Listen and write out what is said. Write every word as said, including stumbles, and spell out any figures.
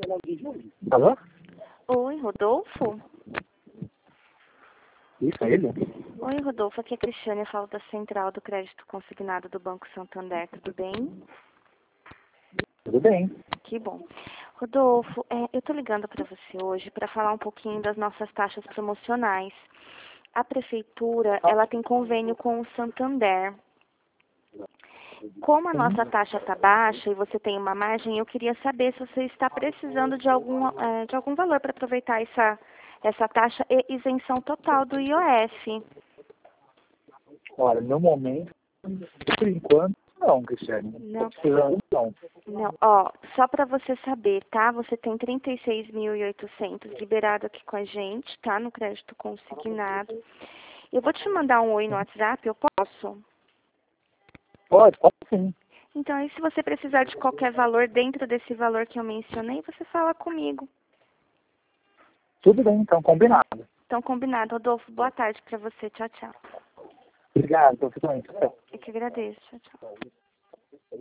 Alô? Oi, Rodolfo? Isso, é ele? Oi, Rodolfo. Aqui é a Cristiane, eu falo da Central do Crédito Consignado do Banco Santander. Tudo bem? Tudo bem. Que bom. Rodolfo, é, eu estou ligando para você hoje para falar um pouquinho das nossas taxas promocionais. A Prefeitura, ela tem convênio com o Santander. Como a nossa taxa está baixa e você tem uma margem, eu queria saber se você está precisando de algum, é, de algum valor para aproveitar essa, essa taxa e isenção total do I O F. Olha, no momento, por enquanto, não, Cristiane. Não. Tô precisando, não. Não, ó, só para você saber, tá? Você tem trinta e seis mil e oitocentos liberado aqui com a gente, tá? No crédito consignado. Eu vou te mandar um oi no WhatsApp, eu posso? Pode, pode sim. Então, aí se você precisar de qualquer valor dentro desse valor que eu mencionei, você fala comigo. Tudo bem, então, combinado. Então, combinado. Rodolfo, boa tarde para você. Tchau, tchau. Obrigado, tô ficando. Eu que agradeço. Tchau, tchau.